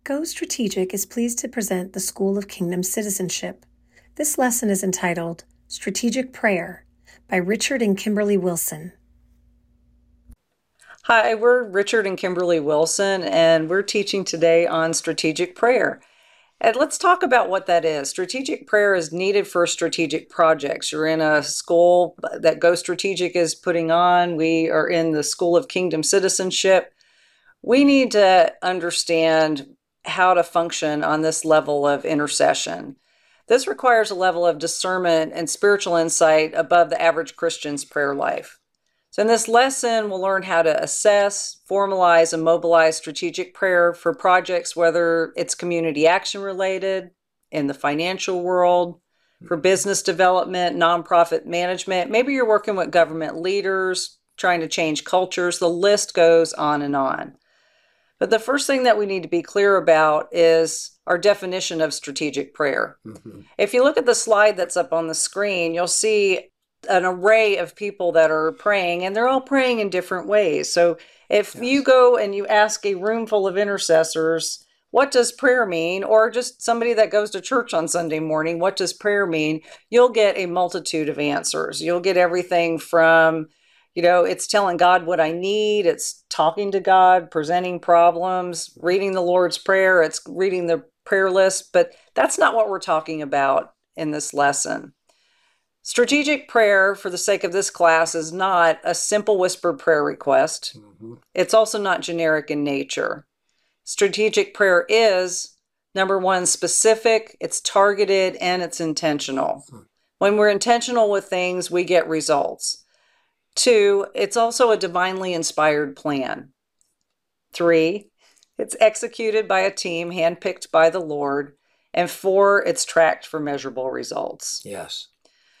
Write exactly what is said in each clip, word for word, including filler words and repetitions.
Go Strategic is pleased to present the School of Kingdom Citizenship. This lesson is entitled Strategic Prayer by Richard and Kimberly Wilson. Hi, we're Richard and Kimberly Wilson, and we're teaching today on strategic prayer. And let's talk about what that is. Strategic prayer is needed for strategic projects. You're in a school that Go Strategic is putting on. We are in the School of Kingdom Citizenship. We need to understand how to function on this level of intercession. This requires a level of discernment and spiritual insight above the average Christian's prayer life. So in this lesson, we'll learn how to assess, formalize, and mobilize strategic prayer for projects, whether it's community action related, in the financial world, for business development, nonprofit management. Maybe you're working with government leaders, trying to change cultures. The list goes on and on. But the first thing that we need to be clear about is our definition of strategic prayer. Mm-hmm. If you look at the slide that's up on the screen, you'll see an array of people that are praying, and they're all praying in different ways. So if yes. you go and you ask a room full of intercessors, what does prayer mean? Or just somebody that goes to church on Sunday morning, what does prayer mean? You'll get a multitude of answers. You'll get everything from, you know, it's telling God what I need. It's talking to God, presenting problems, reading the Lord's Prayer. It's reading the prayer list. But that's not what we're talking about in this lesson. Strategic prayer, for the sake of this class, is not a simple whispered prayer request. Mm-hmm. It's also not generic in nature. Strategic prayer is, number one, specific, it's targeted, and it's intentional. Mm-hmm. When we're intentional with things, we get results. Two, it's also a divinely inspired plan. Three, it's executed by a team handpicked by the Lord. And four, it's tracked for measurable results. Yes.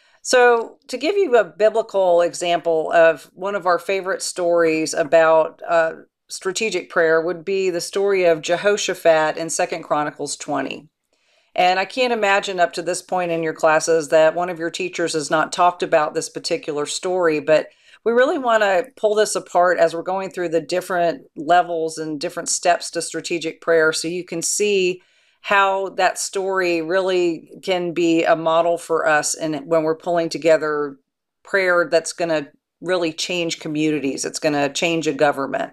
So to give you a biblical example of one of our favorite stories about uh, strategic prayer would be the story of Jehoshaphat in Second Chronicles twenty. And I can't imagine up to this point in your classes that one of your teachers has not talked about this particular story, but we really want to pull this apart as we're going through the different levels and different steps to strategic prayer so you can see how that story really can be a model for us and when we're pulling together prayer that's going to really change communities. It's going to change a government.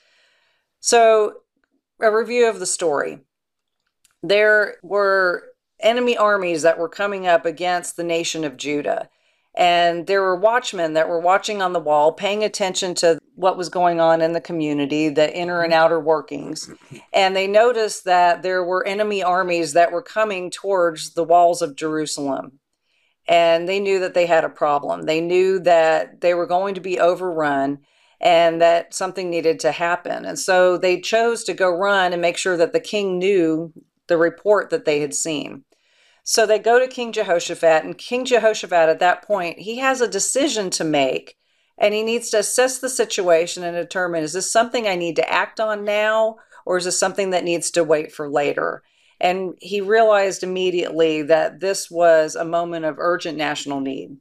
So a review of the story. There were enemy armies that were coming up against the nation of Judah. And there were watchmen that were watching on the wall, paying attention to what was going on in the community, the inner and outer workings. And they noticed that there were enemy armies that were coming towards the walls of Jerusalem. And they knew that they had a problem. They knew that they were going to be overrun and that something needed to happen. And so they chose to go run and make sure that the king knew the report that they had seen. So they go to King Jehoshaphat, and King Jehoshaphat at that point, he has a decision to make, and he needs to assess the situation and determine, is this something I need to act on now, or is this something that needs to wait for later? And he realized immediately that this was a moment of urgent national need.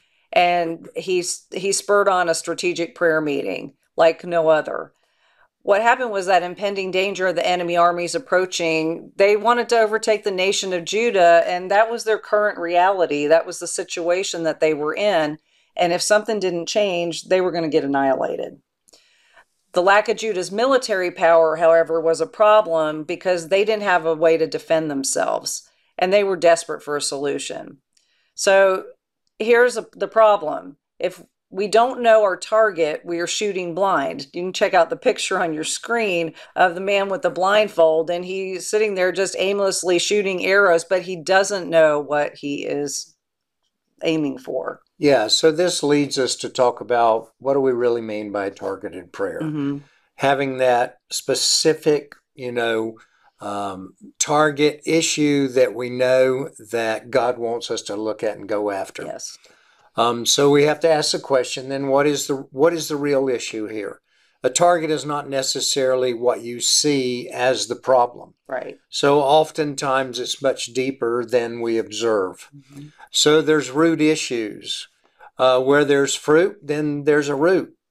And he, he spurred on a strategic prayer meeting like no other. What happened was that impending danger of the enemy armies approaching, they wanted to overtake the nation of Judah, and that was their current reality. That was the situation that they were in. And if something didn't change, they were going to get annihilated. The lack of Judah's military power, however, was a problem because they didn't have a way to defend themselves, and they were desperate for a solution. So here's a, the problem. If we don't know our target, we are shooting blind. You can check out the picture on your screen of the man with the blindfold, and he's sitting there just aimlessly shooting arrows, but he doesn't know what he is aiming for. Yeah, so this leads us to talk about what do we really mean by targeted prayer? Mm-hmm. Having that specific, you know, um, target issue that we know that God wants us to look at and go after. Yes. Um, so we have to ask the question, then what is the what is the real issue here? A target is not necessarily what you see as the problem. Right. So oftentimes it's much deeper than we observe. Mm-hmm. So there's root issues. Uh, where there's fruit, then there's a root.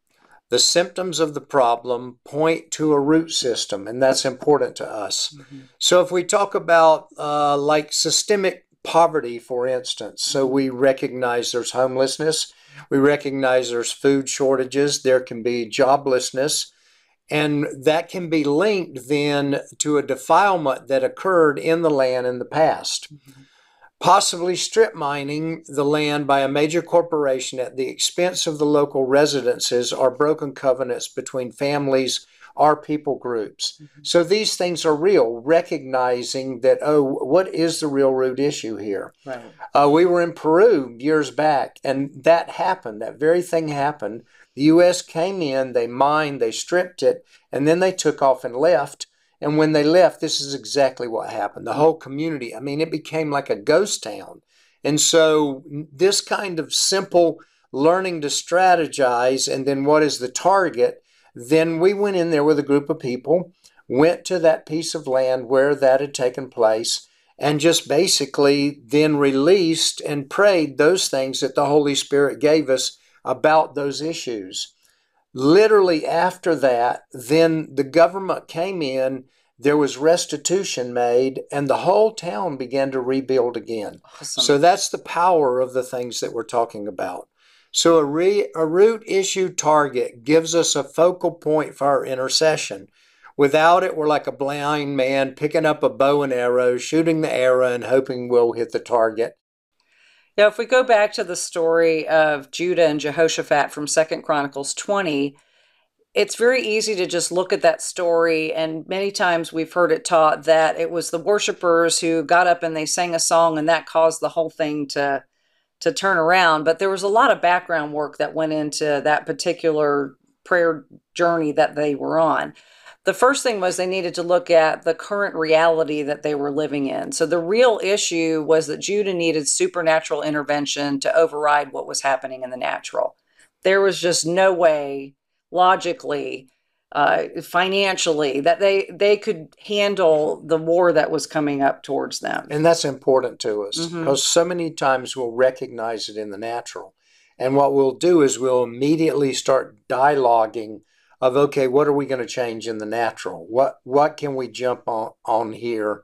The symptoms of the problem point to a root system, and that's important to us. Mm-hmm. So if we talk about uh, like systemic poverty, for instance, so we recognize there's homelessness, we recognize there's food shortages, there can be joblessness, and that can be linked then to a defilement that occurred in the land in the past. Mm-hmm. Possibly strip mining the land by a major corporation at the expense of the local residences, or broken covenants between families or people groups. Mm-hmm. So these things are real, recognizing that, oh, what is the real root issue here? Right. Uh, we were in Peru years back, and that happened. That very thing happened. The U S came in, they mined, they stripped it, and then they took off and left. And when they left, this is exactly what happened. The whole community, I mean, it became like a ghost town. And so this kind of simple learning to strategize, and then what is the target, then we went in there with a group of people, went to that piece of land where that had taken place, and just basically then released and prayed those things that the Holy Spirit gave us about those issues. Literally after that, then the government came in, there was restitution made, and the whole town began to rebuild again. Awesome. So that's the power of the things that we're talking about. So a, re, a root issue target gives us a focal point for our intercession. Without it, we're like a blind man picking up a bow and arrow, shooting the arrow, and hoping we'll hit the target. Now, if we go back to the story of Judah and Jehoshaphat from Second Chronicles twenty, it's very easy to just look at that story, and many times we've heard it taught that it was the worshipers who got up and they sang a song, and that caused the whole thing to, to turn around. But there was a lot of background work that went into that particular prayer journey that they were on. The first thing was they needed to look at the current reality that they were living in. So the real issue was that Judah needed supernatural intervention to override what was happening in the natural. There was just no way, logically, uh, financially, that they, they could handle the war that was coming up towards them. And that's important to us, mm-hmm. because so many times we'll recognize it in the natural. And what we'll do is we'll immediately start dialoguing of, okay, what are we going to change in the natural? What what can we jump on, on here?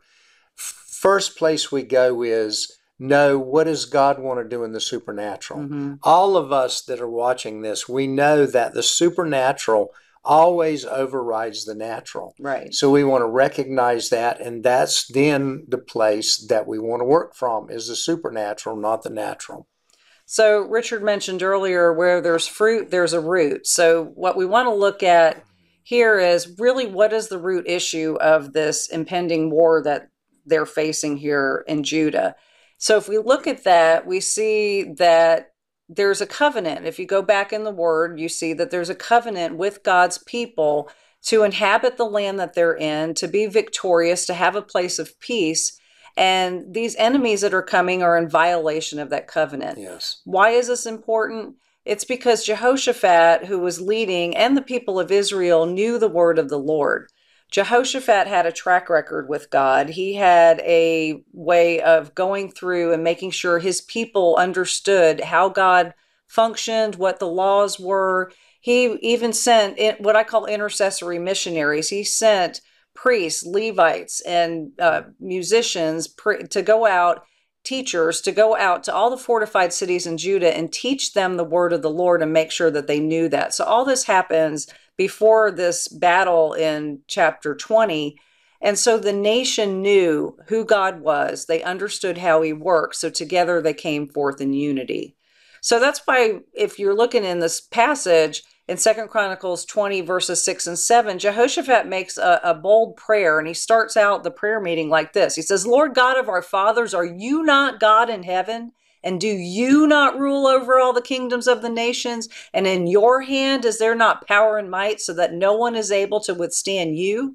First place we go is, no, what does God want to do in the supernatural? Mm-hmm. All of us that are watching this, we know that the supernatural always overrides the natural. Right. So we want to recognize that, and that's then the place that we want to work from, is the supernatural, not the natural. So Richard mentioned earlier, where there's fruit, there's a root. So what we want to look at here is really, what is the root issue of this impending war that they're facing here in Judah? So if we look at that, we see that there's a covenant. If you go back in the Word, you see that there's a covenant with God's people to inhabit the land that they're in, to be victorious, to have a place of peace. And these enemies that are coming are in violation of that covenant. Yes. Why is this important? It's because Jehoshaphat, who was leading, and the people of Israel knew the word of the Lord. Jehoshaphat had a track record with God. He had a way of going through and making sure his people understood how God functioned, what the laws were. He even sent what I call intercessory missionaries. He sent priests, Levites, and uh, musicians pre- to go out, teachers to go out to all the fortified cities in Judah and teach them the word of the Lord and make sure that they knew that. So all this happens before this battle in chapter twenty. And so the nation knew who God was. They understood how he works. So together they came forth in unity. So that's why, if you're looking in this passage, in Second Chronicles twenty, verses six and seven, Jehoshaphat makes a, a bold prayer, and he starts out the prayer meeting like this. He says, Lord God of our fathers, are you not God in heaven? And do you not rule over all the kingdoms of the nations? And in your hand is there not power and might, so that no one is able to withstand you?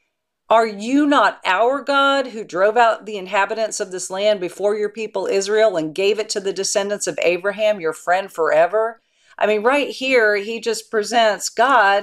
Are you not our God, who drove out the inhabitants of this land before your people Israel and gave it to the descendants of Abraham, your friend forever? I mean, right here, he just presents God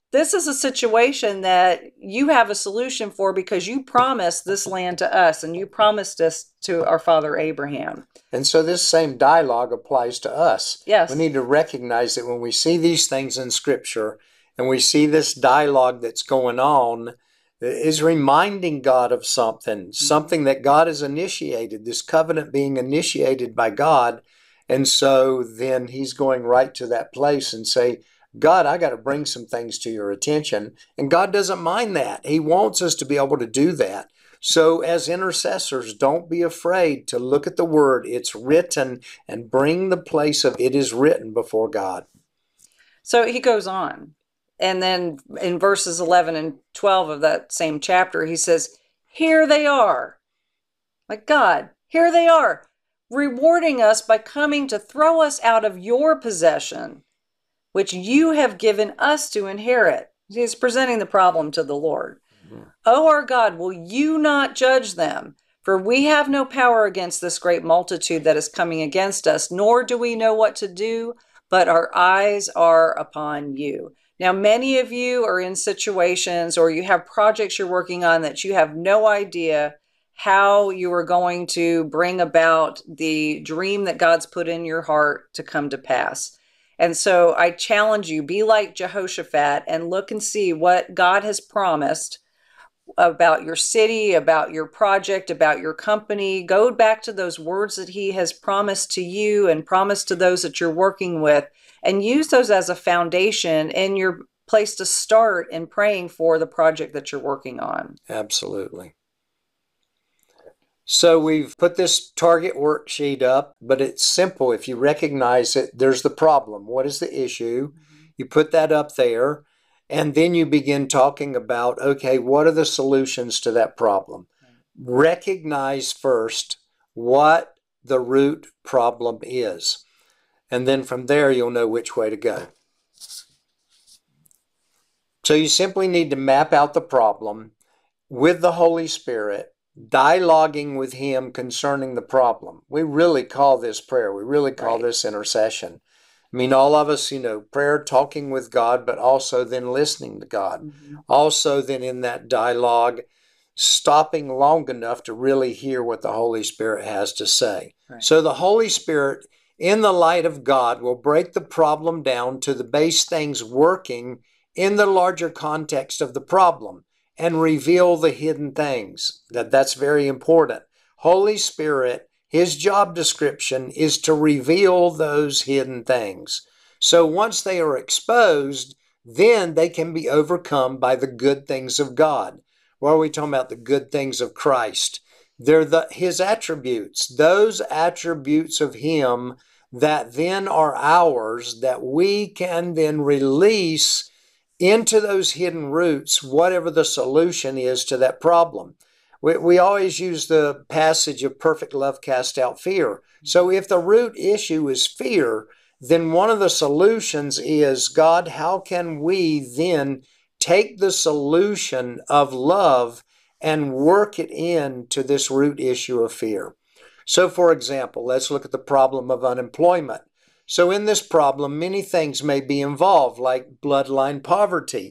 this is a situation that you have a solution for because you promised this land to us and you promised us to our father Abraham. And so this same dialogue applies to us. Yes. We need to recognize that when we see these things in Scripture and we see this dialogue that's going on, is reminding God of something, something that God has initiated, this covenant being initiated by God. And so then he's going right to that place and say, God, I got to bring some things to your attention. And God doesn't mind that. He wants us to be able to do that. So as intercessors, don't be afraid to look at the word. It's written, and bring the place of it is written before God. So he goes on. And then in verses eleven and twelve of that same chapter, he says, here they are. Like, God, here they are, rewarding us by coming to throw us out of your possession, which you have given us to inherit. He's presenting the problem to the Lord. Mm-hmm. Oh, our God, will you not judge them? For we have no power against this great multitude that is coming against us, nor do we know what to do, but our eyes are upon you. Now, many of you are in situations or you have projects you're working on that you have no idea how you are going to bring about the dream that God's put in your heart to come to pass. And so I challenge you, be like Jehoshaphat and look and see what God has promised about your city, about your project, about your company. Go back to those words that he has promised to you and promised to those that you're working with, and use those as a foundation in your place to start in praying for the project that you're working on. Absolutely. So we've put this target worksheet up, but it's simple. If you recognize it, there's the problem. What is the issue? Mm-hmm. You put that up there, and then you begin talking about, okay, what are the solutions to that problem? Mm-hmm. Recognize first what the root problem is. And then from there, you'll know which way to go. So you simply need to map out the problem with the Holy Spirit, dialoguing with him concerning the problem. We really call this prayer. We really call right. this intercession. I mean, all of us, you know, prayer, talking with God, but also then listening to God. Mm-hmm. Also then in that dialogue, stopping long enough to really hear what the Holy Spirit has to say. Right. So the Holy Spirit, in the light of God, will break the problem down to the base things working in the larger context of the problem and reveal the hidden things. That, that's very important. Holy Spirit, his job description is to reveal those hidden things. So once they are exposed, then they can be overcome by the good things of God. What are we talking about? The good things of Christ. They're the, his attributes, those attributes of him that then are ours, that we can then release into those hidden roots, whatever the solution is to that problem. We, we always use the passage of perfect love cast out fear. So if the root issue is fear, then one of the solutions is, God, how can we then take the solution of love and work it into this root issue of fear? So for example, let's look at the problem of unemployment. So in this problem, many things may be involved, like bloodline poverty,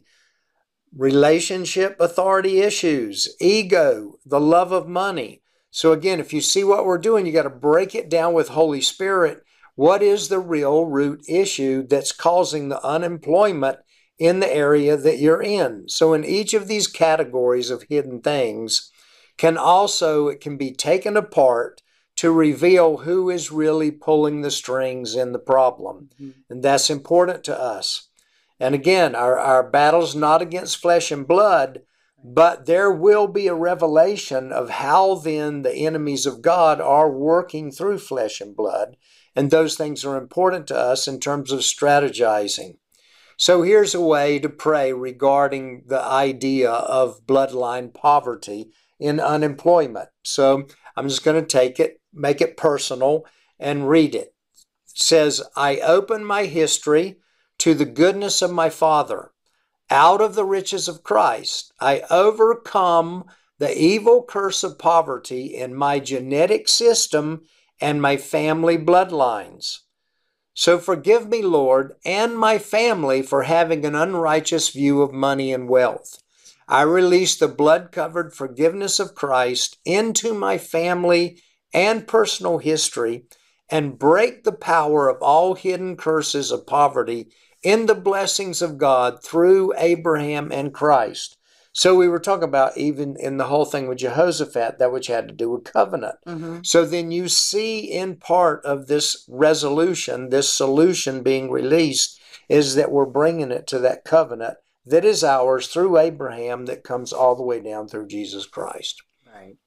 relationship authority issues, ego, the love of money. So again, if you see what we're doing, you got to break it down with Holy Spirit. What is the real root issue that's causing the unemployment in the area that you're in? So in each of these categories of hidden things can also, it can be taken apart to reveal who is really pulling the strings in the problem. Mm-hmm. And that's important to us. And again, our, our battle's not against flesh and blood, but there will be a revelation of how then the enemies of God are working through flesh and blood. And those things are important to us in terms of strategizing. So here's a way to pray regarding the idea of bloodline poverty in unemployment. So I'm just going to take it, make it personal, and read it. It says, I open my history to the goodness of my Father. Out of the riches of Christ, I overcome the evil curse of poverty in my genetic system and my family bloodlines. So forgive me, Lord, and my family for having an unrighteous view of money and wealth. I release the blood-covered forgiveness of Christ into my family and personal history and break the power of all hidden curses of poverty in the blessings of God through Abraham and Christ. So we were talking about even in the whole thing with Jehoshaphat, that which had to do with covenant. Mm-hmm. So then you see in part of this resolution, this solution being released, is that we're bringing it to that covenant that is ours through Abraham that comes all the way down through Jesus Christ. Right.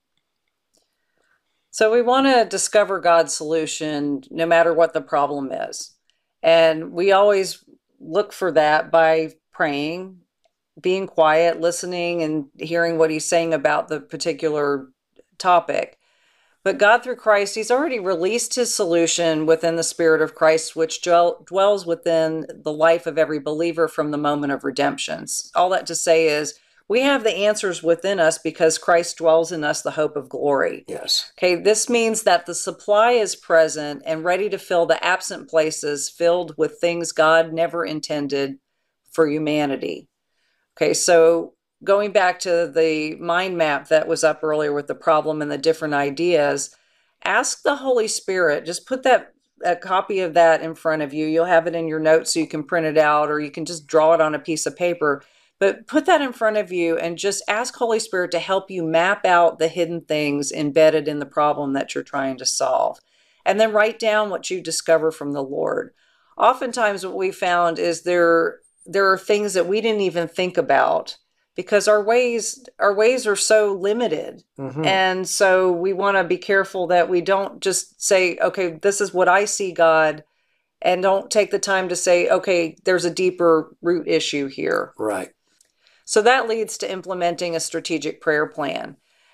So we want to discover God's solution no matter what the problem is. And we always look for that by praying, being quiet, listening, and hearing what he's saying about the particular topic. But God, through Christ, he's already released his solution within the Spirit of Christ, which dwells within the life of every believer from the moment of redemption. All that to say is we have the answers within us because Christ dwells in us, the hope of glory. Yes. Okay, this means that the supply is present and ready to fill the absent places filled with things God never intended for humanity. Okay, so going back to the mind map that was up earlier with the problem and the different ideas, ask the Holy Spirit, just put that a copy of that in front of you. You'll have it in your notes so you can print it out, or you can just draw it on a piece of paper. But put that in front of you and just ask Holy Spirit to help you map out the hidden things embedded in the problem that you're trying to solve. And then write down what you discover from the Lord. Oftentimes what we found is there, there are things that we didn't even think about, because our ways our ways are so limited. Mm-hmm. And so we want to be careful that we don't just say, okay, this is what I see, God, and don't take the time to say, okay, there's a deeper root issue here. Right. So that leads to implementing a strategic prayer plan.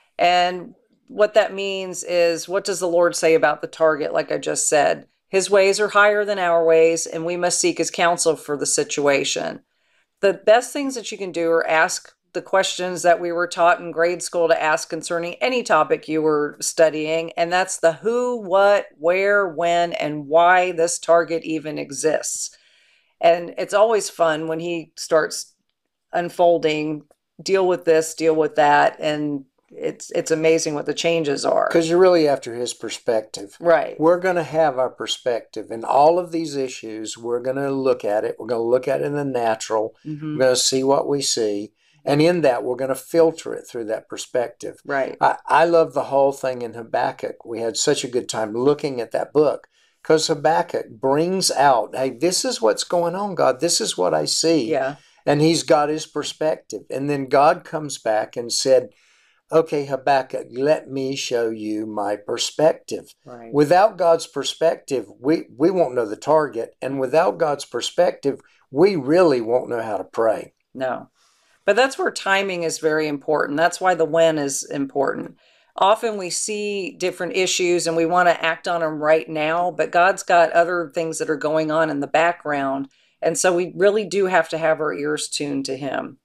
And what that means is, what does the Lord say about the target? Like I just said, his ways are higher than our ways, and we must seek his counsel for the situation. The best things that you can do are ask the questions that we were taught in grade school to ask concerning any topic you were studying. And that's the who, what, where, when, and why this target even exists. And it's always fun when he starts unfolding, deal with this, deal with that. And it's it's amazing what the changes are. Because you're really after his perspective. Right. We're going to have our perspective. In all of these issues, we're going to look at it. We're going to look at it in the natural. Mm-hmm. We're going to see what we see. And in that, we're going to filter it through that perspective. Right. I, I love the whole thing in Habakkuk. We had such a good time looking at that book, because Habakkuk brings out, hey, this is what's going on, God. This is what I see. Yeah. And he's got his perspective. And then God comes back and said, okay, Habakkuk, let me show you my perspective. Right. Without God's perspective, we, we won't know the target. And without God's perspective, we really won't know how to pray. No. But that's where timing is very important. That's why the when is important. Often we see different issues and we want to act on them right now, but God's got other things that are going on in the background. And so we really do have to have our ears tuned to him.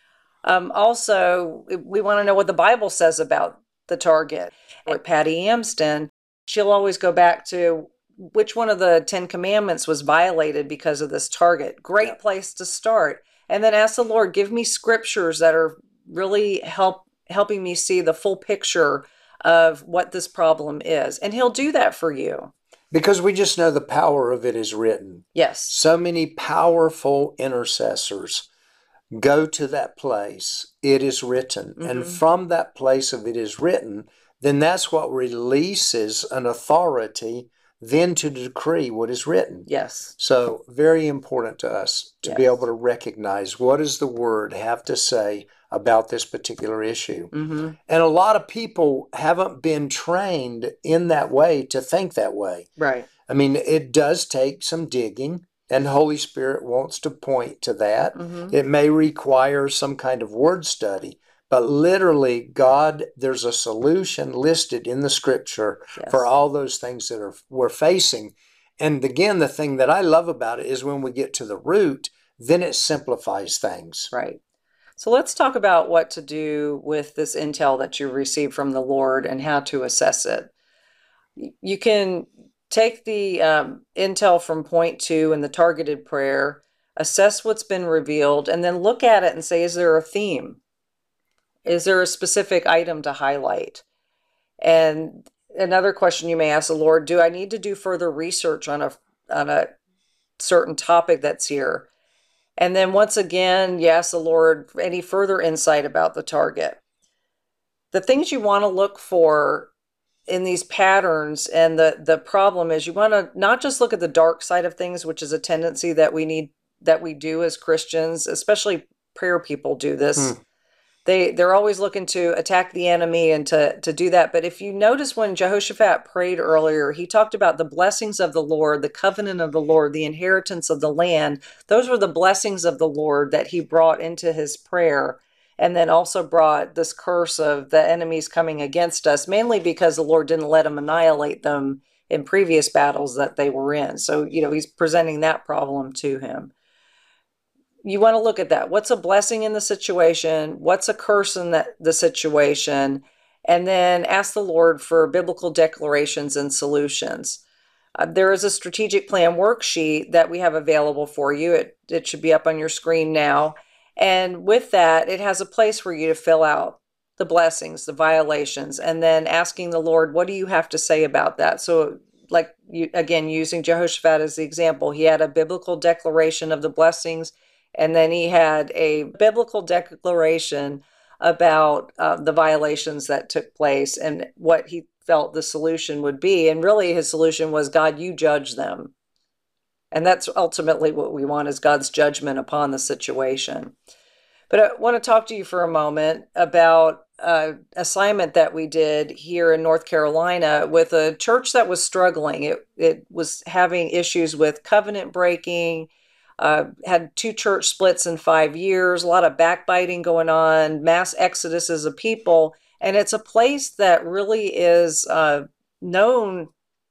Um, also, we want to know what the Bible says about the target. With Patty Amsden, she'll always go back to which one of the Ten Commandments was violated because of this target. Great yep. place to start. And then ask the Lord, give me scriptures that are really help helping me see the full picture of what this problem is. And he'll do that for you. Because we just know the power of it is written. Yes. So many powerful intercessors go to that place. It is written. Mm-hmm. And from that place of it is written, then that's what releases an authority then to decree what is written. Yes. So very important to us to yes. be able to recognize what does the word have to say about this particular issue. Mm-hmm. And a lot of people haven't been trained in that way to think that way. Right. I mean, it does take some digging, and the Holy Spirit wants to point to that. Mm-hmm. It may require some kind of word study. But literally, God, there's a solution listed in the scripture yes. for all those things that are we're facing. And again, the thing that I love about it is when we get to the root, then it simplifies things. Right. So let's talk about what to do with this intel that you received from the Lord and how to assess it. You can take the um, intel from point two and the targeted prayer, assess what's been revealed, and then look at it and say, is there a theme? Is there a specific item to highlight? And another question you may ask the Lord, do I need to do further research on a on a certain topic that's here? And then once again, you ask the Lord for any further insight about the target. The things you want to look for in these patterns, and the the problem is you want to not just look at the dark side of things, which is a tendency that we need that we do as Christians, especially prayer people do this. Hmm. They, they're always looking to attack the enemy and to, to do that. But if you notice when Jehoshaphat prayed earlier, he talked about the blessings of the Lord, the covenant of the Lord, the inheritance of the land. Those were the blessings of the Lord that he brought into his prayer, and then also brought this curse of the enemies coming against us, mainly because the Lord didn't let them annihilate them in previous battles that they were in. So, you know, he's presenting that problem to him. You want to look at that. What's a blessing in the situation? What's a curse in that, the situation? And then ask the Lord for biblical declarations and solutions. Uh, there is a strategic plan worksheet that we have available for you. It, it should be up on your screen now. And with that, it has a place for you to fill out the blessings, the violations, and then asking the Lord, what do you have to say about that? So like, you, again, using Jehoshaphat as the example, he had a biblical declaration of the blessings, and then he had a biblical declaration about uh, the violations that took place and what he felt the solution would be. And really his solution was, God, you judge them. And that's ultimately what we want, is God's judgment upon the situation. But I want to talk to you for a moment about an assignment that we did here in North Carolina with a church that was struggling. It, it was having issues with covenant breaking, Uh, had two church splits in five years, a lot of backbiting going on, mass exoduses of people. And it's a place that really is uh, known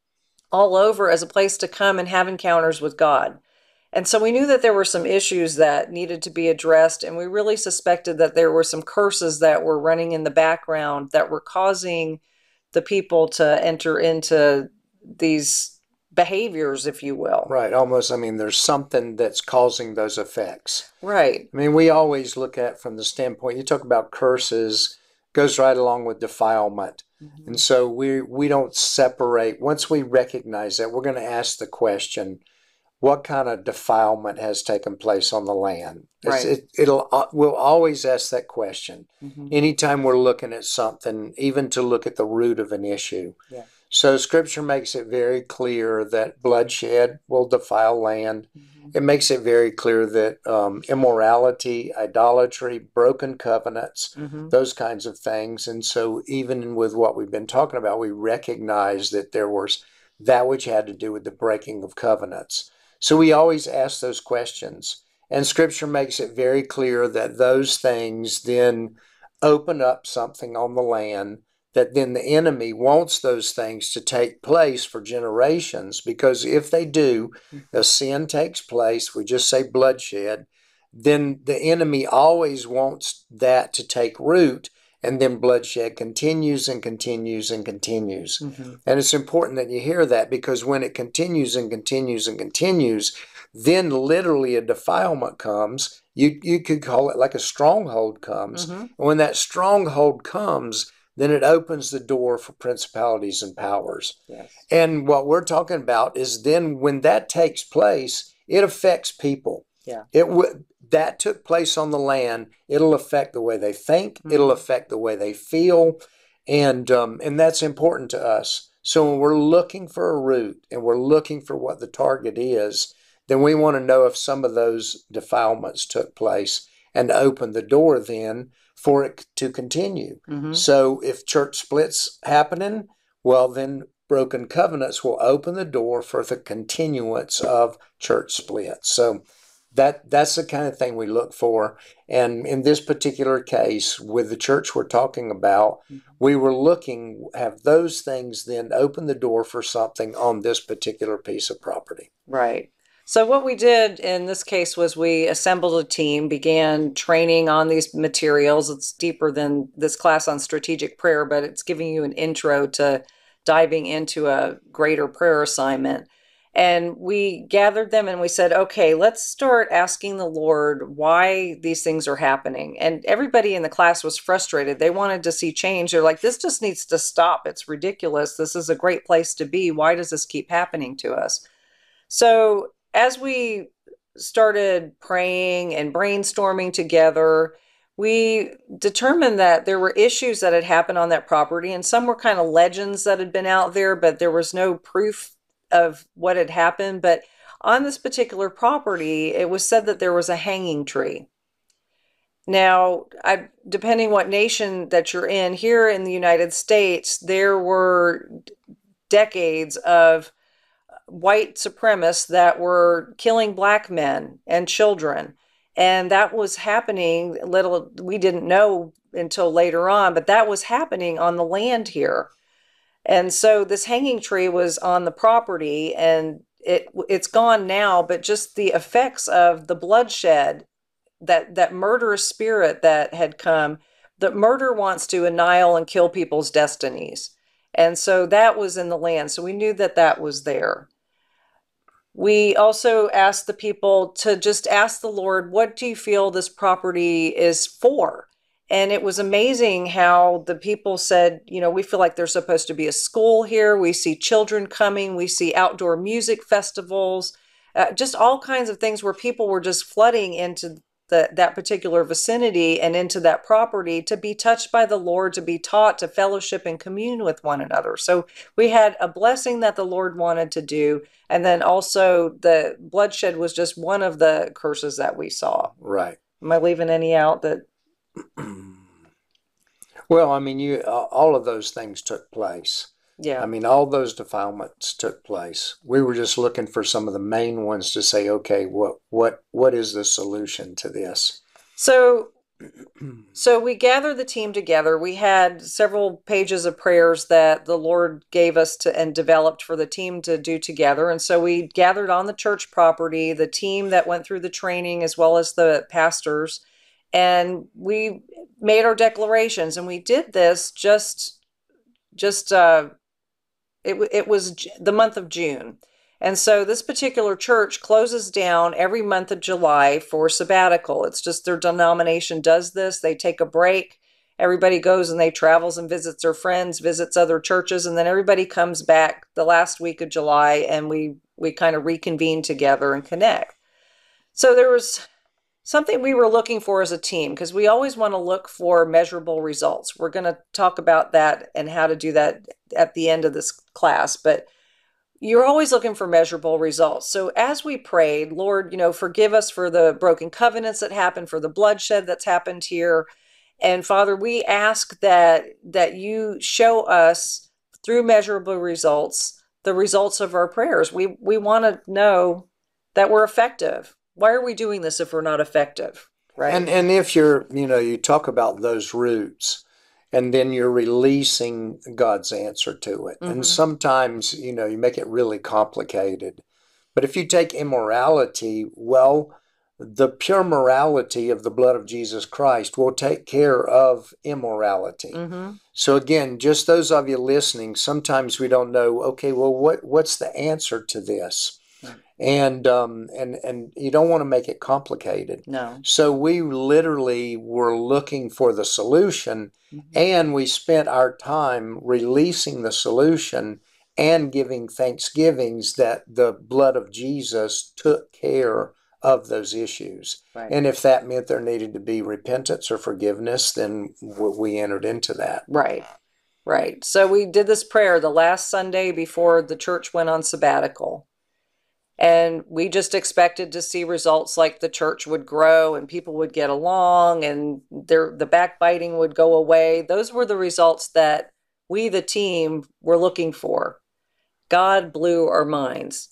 all over as a place to come and have encounters with God. And so we knew that there were some issues that needed to be addressed. And we really suspected that there were some curses that were running in the background that were causing the people to enter into these behaviors, if you will. Right. Almost, I mean, there's something that's causing those effects. Right. I mean, we always look at from the standpoint, you talk about curses, goes right along with defilement. Mm-hmm. And so we we don't separate. Once we recognize that, we're going to ask the question, what kind of defilement has taken place on the land? Right. It, it'll we'll always ask that question. Mm-hmm. Anytime we're looking at something, even to look at the root of an issue. Yeah. So Scripture makes it very clear that bloodshed will defile land. Mm-hmm. It makes it very clear that um, immorality, idolatry, broken covenants, mm-hmm. those kinds of things. And so even with what we've been talking about, we recognize that there was that which had to do with the breaking of covenants. So we always ask those questions. And Scripture makes it very clear that those things then open up something on the land, that then the enemy wants those things to take place for generations, because if they do, a sin takes place, we just say bloodshed, then the enemy always wants that to take root, and then bloodshed continues and continues and continues. Mm-hmm. And it's important that you hear that, because when it continues and continues and continues, then literally a defilement comes. You, you could call it like a stronghold comes. Mm-hmm. And when that stronghold comes, then it opens the door for principalities and powers. Yes. And what we're talking about is then when that takes place, it affects people. Yeah. It w- that took place on the land. It'll affect the way they think. Mm-hmm. It'll affect the way they feel. And, um, and that's important to us. So when we're looking for a root and we're looking for what the target is, then we want to know if some of those defilements took place and open the door then for it to continue. Mm-hmm. So if church splits happening, well, then broken covenants will open the door for the continuance of church splits. So that that's the kind of thing we look for. And in this particular case, with the church we're talking about, mm-hmm. we were looking, have those things then open the door for something on this particular piece of property. Right. So what we did in this case was we assembled a team, began training on these materials. It's deeper than this class on strategic prayer, but it's giving you an intro to diving into a greater prayer assignment. And we gathered them and we said, okay, let's start asking the Lord why these things are happening. And everybody in the class was frustrated. They wanted to see change. They're like, this just needs to stop. It's ridiculous. This is a great place to be. Why does this keep happening to us? So as we started praying and brainstorming together, we determined that there were issues that had happened on that property, and some were kind of legends that had been out there, but there was no proof of what had happened. But on this particular property, it was said that there was a hanging tree. Now, I, depending what nation that you're in, here in the United States, there were decades of white supremacists that were killing black men and children. And that was happening, little we didn't know until later on, but that was happening on the land here. And so this hanging tree was on the property, and it it's gone now, but just the effects of the bloodshed, that that murderous spirit that had come, the murder wants to annihilate and kill people's destinies. And so that was in the land. So we knew that that was there. We also asked the people to just ask the Lord, what do you feel this property is for? And it was amazing how the people said, you know, we feel like there's supposed to be a school here. We see children coming. We see outdoor music festivals, uh, just all kinds of things where people were just flooding into the, that particular vicinity and into that property to be touched by the Lord, to be taught, to fellowship and commune with one another. So we had a blessing that the Lord wanted to do. And then also the bloodshed was just one of the curses that we saw. Right. Am I leaving any out that... Well, I mean, you all of those things took place. Yeah. I mean, all those defilements took place. We were just looking for some of the main ones to say, okay, what what what is the solution to this? So, so we gathered the team together. We had several pages of prayers that the Lord gave us to and developed for the team to do together. And so we gathered on the church property, the team that went through the training, as well as the pastors. And we made our declarations, and we did this just, just, uh, it, it was the month of June. And so this particular church closes down every month of July for sabbatical. It's just their denomination does this. They take a break. Everybody goes and they travels and visits their friends, visits other churches, and then everybody comes back the last week of July, and we, we kind of reconvene together and connect. So there was something we were looking for as a team, because we always want to look for measurable results. We're going to talk about that and how to do that at the end of this class, but you're always looking for measurable results. So as we prayed, Lord, you know, forgive us for the broken covenants that happened, for the bloodshed that's happened here. And Father, we ask that, that you show us through measurable results, the results of our prayers. We, we want to know that we're effective. Why are we doing this if we're not effective? Right. And and if you're, you know, you talk about those roots, and then you're releasing God's answer to it. Mm-hmm. And sometimes, you know, you make it really complicated. But if you take immorality, well, the pure morality of the blood of Jesus Christ will take care of immorality. Mm-hmm. So again, just those of you listening, sometimes we don't know, okay, well, what what's the answer to this? And um and and you don't want to make it complicated. No. So we literally were looking for the solution, mm-hmm. and we spent our time releasing the solution and giving thanksgivings that the blood of Jesus took care of those issues. Right. And if that meant there needed to be repentance or forgiveness, then we entered into that. Right. Right. So we did this prayer the last Sunday before the church went on sabbatical. And we just expected to see results like the church would grow and people would get along and their, the backbiting would go away. Those were the results that we, the team, were looking for. God blew our minds.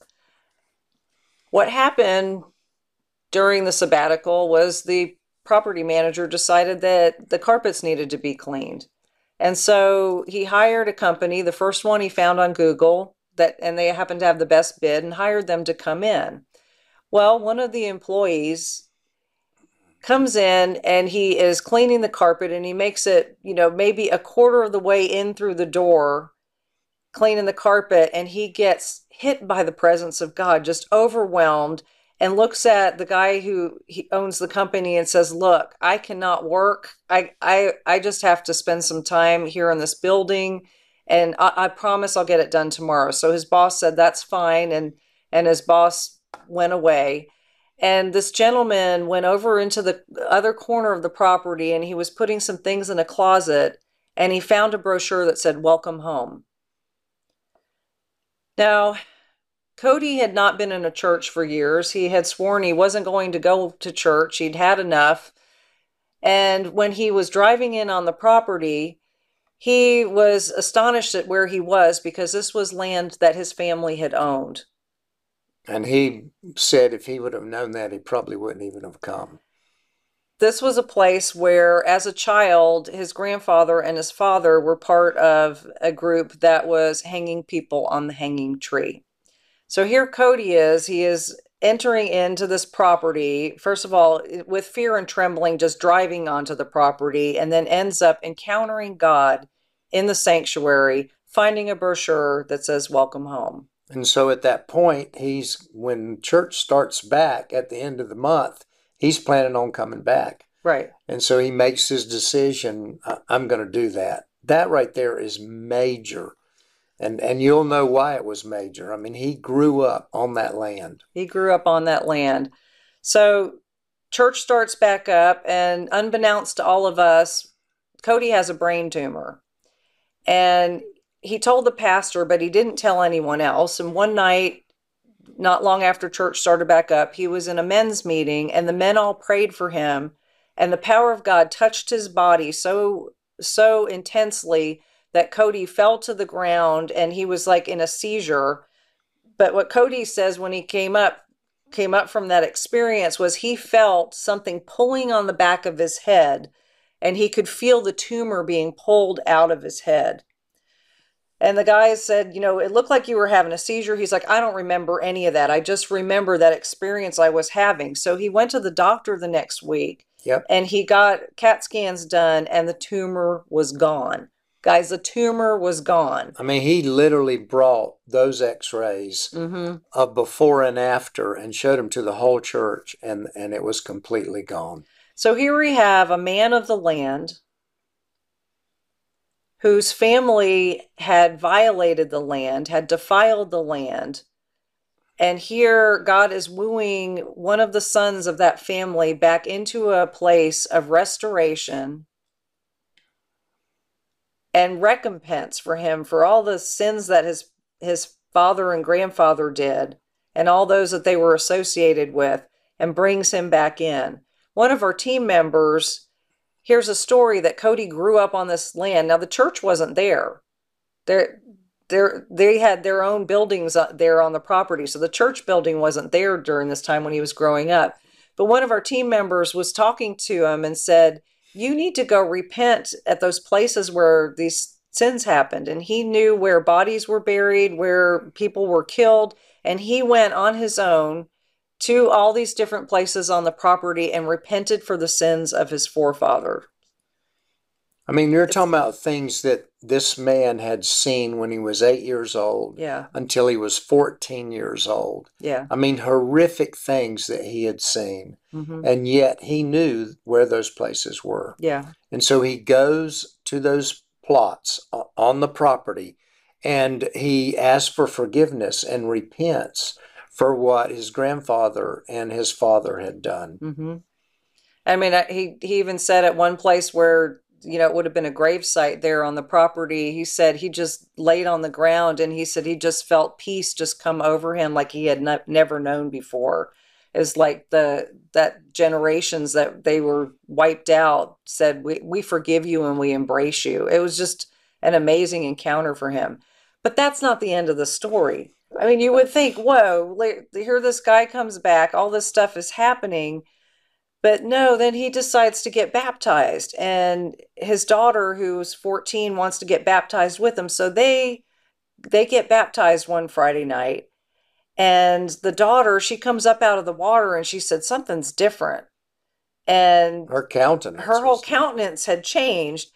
What happened during the sabbatical was the property manager decided that the carpets needed to be cleaned. And so he hired a company, the first one he found on Google, that, and they happened to have the best bid, and hired them to come in. Well, one of the employees comes in and he is cleaning the carpet, and he makes it, you know, maybe a quarter of the way in through the door, cleaning the carpet, and he gets hit by the presence of God, just overwhelmed, and looks at the guy who he owns the company and says, look, I cannot work. I, I, I just have to spend some time here in this building, and I, I promise I'll get it done tomorrow. So his boss said, that's fine. And, and his boss went away. And this gentleman went over into the other corner of the property, and he was putting some things in a closet, and he found a brochure that said, welcome home. Now, Cody had not been in a church for years. He had sworn he wasn't going to go to church. He'd had enough. And when he was driving in on the property, he was astonished at where he was, because this was land that his family had owned. And he said if he would have known that, he probably wouldn't even have come. This was a place where, as a child, his grandfather and his father were part of a group that was hanging people on the hanging tree. So here Cody is, he is entering into this property, first of all, with fear and trembling, just driving onto the property, and then ends up encountering God in the sanctuary, finding a brochure that says, welcome home. And so at that point, he's, when church starts back at the end of the month, he's planning on coming back. Right. And so he makes his decision, I'm going to do that. That right there is major. And and you'll know why it was major. I mean, he grew up on that land. He grew up on that land. So church starts back up, and unbeknownst to all of us, Cody has a brain tumor. And he told the pastor, but he didn't tell anyone else. And one night, not long after church started back up, he was in a men's meeting, and the men all prayed for him. And the power of God touched his body so, so intensely that Cody fell to the ground, and he was like in a seizure. But what Cody says when he came up, came up from that experience was he felt something pulling on the back of his head, and he could feel the tumor being pulled out of his head. And the guy said, you know, it looked like you were having a seizure. He's like, I don't remember any of that. I just remember that experience I was having. So he went to the doctor the next week. Yep. And he got CAT scans done, and the tumor was gone. Guys, the tumor was gone. I mean, he literally brought those x-rays Mm-hmm. of before and after and showed them to the whole church, and, and it was completely gone. So here we have a man of the land whose family had violated the land, had defiled the land. And here God is wooing one of the sons of that family back into a place of restoration and recompense for him for all the sins that his his father and grandfather did, and all those that they were associated with, and brings him back in. One of our team members here's a story that Cody grew up on this land. Now, the church wasn't there. There, there, they had their own buildings there on the property, so the church building wasn't there during this time when he was growing up. But one of our team members was talking to him and said, you need to go repent at those places where these sins happened. And he knew where bodies were buried, where people were killed. And he went on his own to all these different places on the property and repented for the sins of his forefather. I mean, you're talking about things that this man had seen when he was eight years old, Yeah. until he was fourteen years old. Yeah. I mean, horrific things that he had seen. Mm-hmm. And yet he knew where those places were. Yeah. And so he goes to those plots on the property, and he asks for forgiveness and repents for what his grandfather and his father had done. Mm-hmm. I mean, I, he, he even said at one place where, you know, it would have been a gravesite there on the property, he said he just laid on the ground, and he said he just felt peace just come over him like he had ne- never known before. It's like the that generations that they were wiped out said, we, we forgive you and we embrace you. It was just an amazing encounter for him. But that's not the end of the story. I mean, you would think, whoa, here this guy comes back, all this stuff is happening. But no, then he decides to get baptized, and his daughter, who's fourteen, wants to get baptized with him. So they they get baptized one Friday night, and the daughter, she comes up out of the water, and she said, something's different. And Her countenance. her whole was- countenance had changed.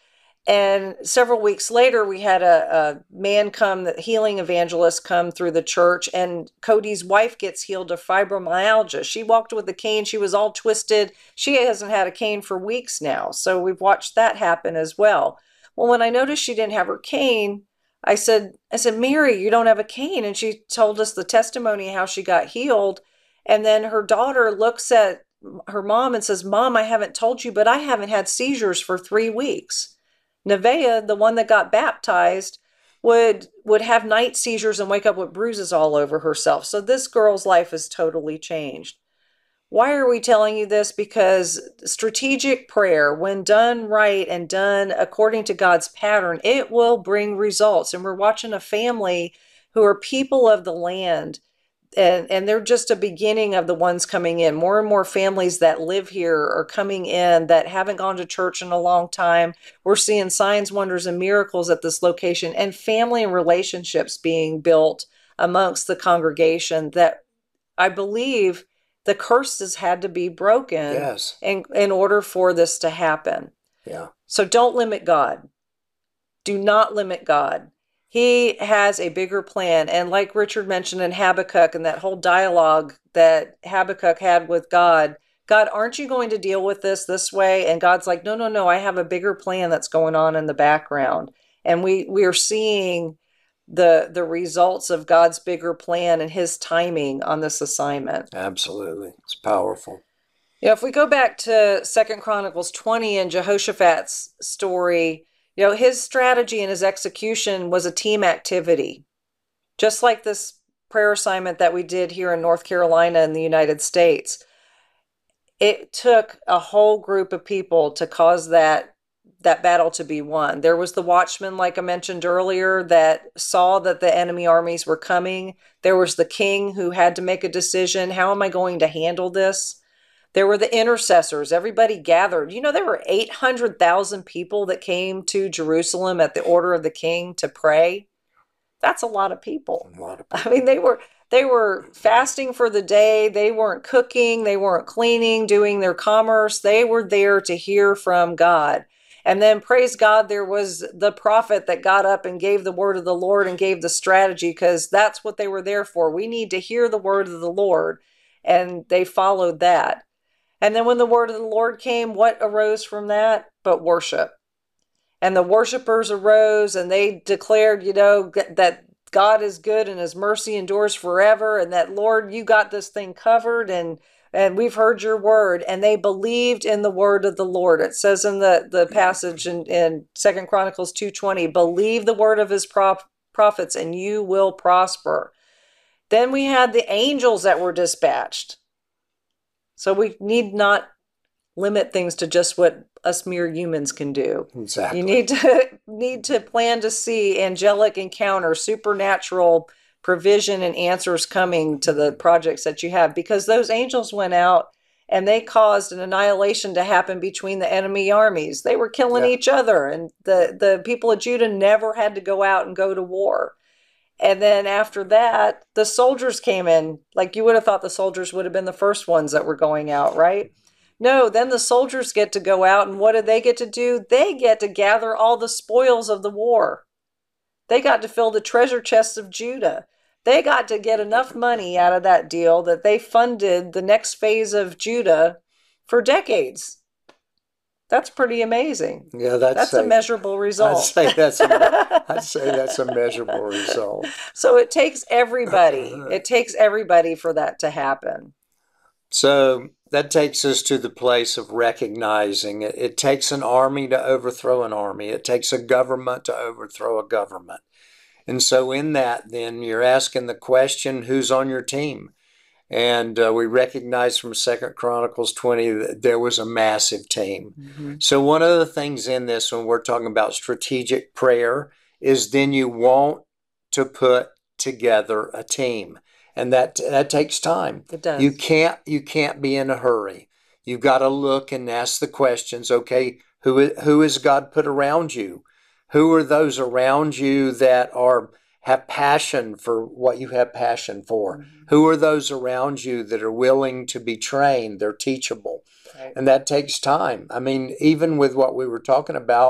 And several weeks later, we had a, a man come, the healing evangelist come through the church, and Cody's wife gets healed of fibromyalgia. She walked with a cane. She was all twisted. She hasn't had a cane for weeks now. So we've watched that happen as well. Well, when I noticed she didn't have her cane, I said, I said, Mary, you don't have a cane. And she told us the testimony, how she got healed. And then her daughter looks at her mom and says, Mom, I haven't told you, but I haven't had seizures for three weeks. Nevaeh, the one that got baptized, would would have night seizures and wake up with bruises all over herself. So this girl's life has totally changed. Why are we telling you this? Because strategic prayer, when done right and done according to God's pattern, it will bring results. And we're watching a family who are people of the land, and, and they're just a beginning of the ones coming in. More and more families that live here are coming in that haven't gone to church in a long time. We're seeing signs, wonders, and miracles at this location, and family and relationships being built amongst the congregation that I believe the curses had to be broken Yes. in, in order for this to happen. Yeah. So don't limit God. Do not limit God. He has a bigger plan. And like Richard mentioned in Habakkuk and that whole dialogue that Habakkuk had with God, God, aren't you going to deal with this this way? And God's like, no, no, no, I have a bigger plan that's going on in the background. And we, we are seeing the, the results of God's bigger plan and his timing on this assignment. Absolutely. It's powerful. You know, if we go back to Second Chronicles twenty and Jehoshaphat's story, you know, his strategy and his execution was a team activity. Just like this prayer assignment that we did here in North Carolina in the United States. It took a whole group of people to cause that that battle to be won. There was the watchman, like I mentioned earlier, that saw that the enemy armies were coming. There was the king who had to make a decision. How am I going to handle this? There were the intercessors. Everybody gathered. You know, there were eight hundred thousand people that came to Jerusalem at the order of the king to pray. That's a lot of people. A lot of people. I mean, they were they were fasting for the day. They weren't cooking. They weren't cleaning, doing their commerce. They were there to hear from God. And then, praise God, there was the prophet that got up and gave the word of the Lord and gave the strategy, because that's what they were there for. We need to hear the word of the Lord. And they followed that. And then when the word of the Lord came, what arose from that? But worship. And the worshipers arose and they declared, you know, that God is good and his mercy endures forever. And that, Lord, you got this thing covered, and and we've heard your word. And they believed in the word of the Lord. It says in the, the passage in, in Second Chronicles two twenty, believe the word of his prop, prophets and you will prosper. Then we had the angels that were dispatched. So we need not limit things to just what us mere humans can do. Exactly. You need to need to plan to see angelic encounter, supernatural provision and answers coming to the projects that you have, because those angels went out and they caused an annihilation to happen between the enemy armies. They were killing Yeah. each other, and the, the people of Judah never had to go out and go to war. And then after that, the soldiers came in. Like, you would have thought the soldiers would have been the first ones that were going out, right? No, then the soldiers get to go out, and what do they get to do? They get to gather all the spoils of the war. They got to fill the treasure chests of Judah. They got to get enough money out of that deal that they funded the next phase of Judah for decades. That's pretty amazing. Yeah, that's, That's a, a measurable result. I'd say that's a, I'd say that's a measurable result. So it takes everybody. It takes everybody for that to happen. So that takes us to the place of recognizing it. It takes an army to overthrow an army. It takes a government to overthrow a government. And so in that, then, you're asking the question, who's on your team? And uh, we recognize from Second Chronicles twenty that there was a massive team. Mm-hmm. So one of the things in this, when we're talking about strategic prayer, is then you want to put together a team. And that that takes time. It does. You can't you can't be in a hurry. You've got to look and ask the questions. Okay, who who has God put around you? Who are those around you that are have passion for what you have passion for? Mm-hmm. Who are those around you that are willing to be trained? They're teachable. Right. And that takes time. I mean, even with what we were talking about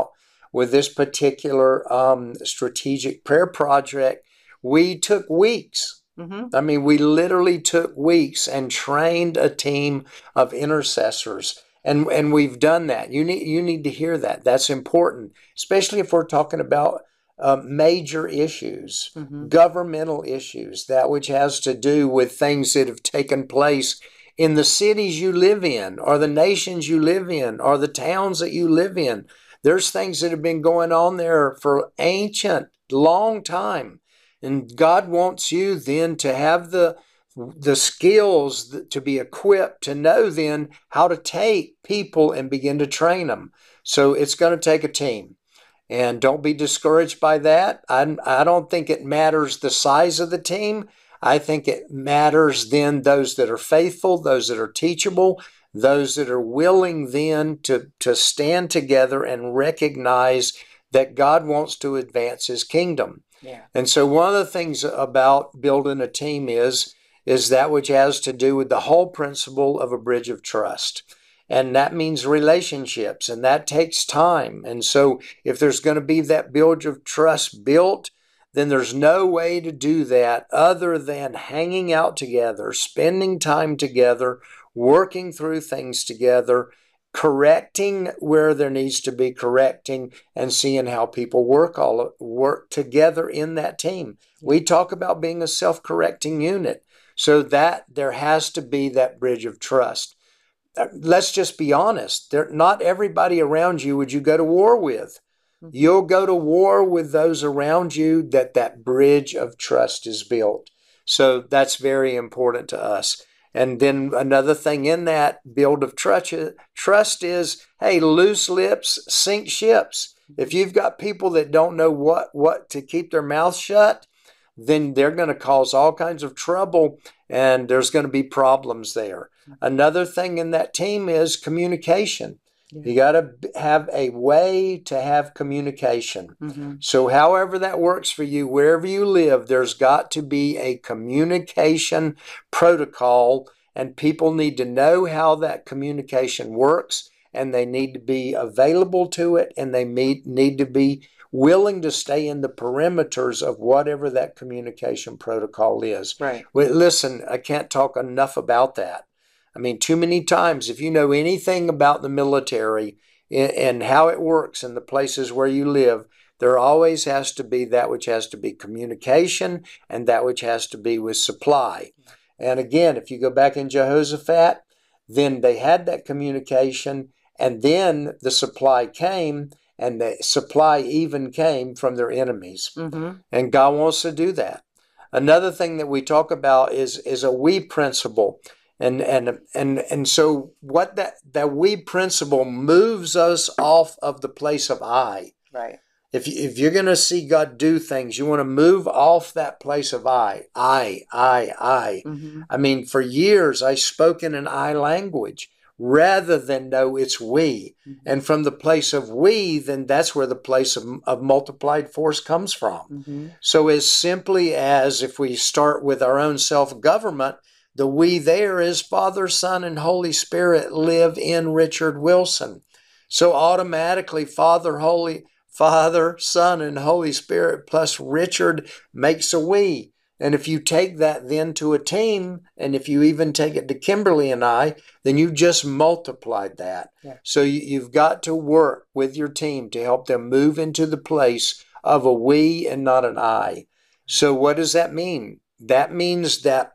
with this particular um, strategic prayer project, we took weeks. Mm-hmm. I mean, we literally took weeks and trained a team of intercessors. And, and we've done that. You need, you need to hear that. That's important, especially if we're talking about uh, major issues, mm-hmm. governmental issues, that which has to do with things that have taken place in the cities you live in, or the nations you live in, or the towns that you live in. There's things that have been going on there for ancient, long time. And God wants you then to have the the skills to be equipped to know then how to take people and begin to train them. So it's going to take a team. And don't be discouraged by that. I, I don't think it matters the size of the team. I think it matters then those that are faithful, those that are teachable, those that are willing then to, to stand together and recognize that God wants to advance His kingdom. Yeah. And so one of the things about building a team is, is that which has to do with the whole principle of a bridge of trust. And that means relationships, and that takes time. And so if there's going to be that bridge of trust built, then there's no way to do that other than hanging out together, spending time together, working through things together, correcting where there needs to be correcting, and seeing how people work all work together in that team. We talk about being a self-correcting unit, so that there has to be that bridge of trust. Let's just be honest. There, not everybody around you would you go to war with. Mm-hmm. You'll go to war with those around you that that bridge of trust is built. So that's very important to us. And then another thing in that build of trust, trust is, hey, loose lips sink ships. If you've got people that don't know what, what to keep their mouth shut, then they're going to cause all kinds of trouble, and there's going to be problems there. Another thing in that team is communication. Yeah. You got to have a way to have communication. Mm-hmm. So however that works for you, wherever you live, there's got to be a communication protocol, and people need to know how that communication works, and they need to be available to it, and they need, need to be willing to stay in the perimeters of whatever that communication protocol is. Right. Well, listen, I can't talk enough about that. I mean, too many times, if you know anything about the military and how it works in the places where you live, there always has to be that which has to be communication and that which has to be with supply. And again, if you go back in Jehoshaphat, then they had that communication, and then the supply came, and the supply even came from their enemies. Mm-hmm. And God wants to do that. Another thing that we talk about is, is a we principle. And and and and so what that, that we principle moves us off of the place of I. Right. If, if you're going to see God do things, you want to move off that place of I. I, I, I. Mm-hmm. I mean, for years I spoke in an I language, rather than know it's we. Mm-hmm. And from the place of we, then that's where the place of, of multiplied force comes from. Mm-hmm. So as simply as if we start with our own self-government, the we there is Father, Son, and Holy Spirit live in Richard Wilson. So automatically Father, Holy, Father, Son, and Holy Spirit plus Richard makes a we. And if you take that then to a team, and if you even take it to Kimberly and I, then you just multiplied that. Yeah. So you, you've got to work with your team to help them move into the place of a we and not an I. So what does that mean? That means that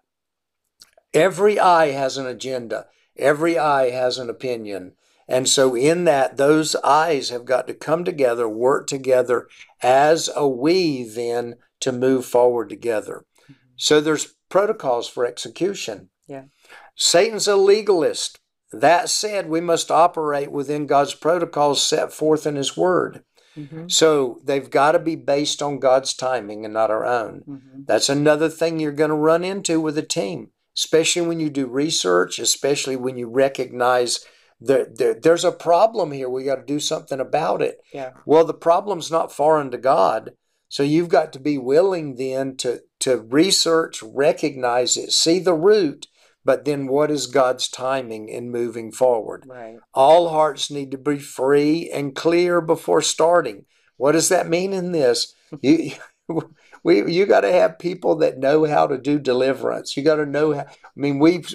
every I has an agenda. Every I has an opinion. And so in that, those I's have got to come together, work together as a we then to move forward together. So there's protocols for execution. Yeah. Satan's a legalist. That said, we must operate within God's protocols set forth in His Word. Mm-hmm. So they've got to be based on God's timing and not our own. Mm-hmm. That's another thing you're going to run into with a team, especially when you do research, especially when you recognize that there, there's a problem here. We got to do something about it. Yeah. Well, the problem's not foreign to God. So you've got to be willing then to, to research, recognize it, see the root, but then what is God's timing in moving forward? Right. All hearts need to be free and clear before starting. What does that mean in this? You, we, you got to have people that know how to do deliverance. You got to know how, I mean, we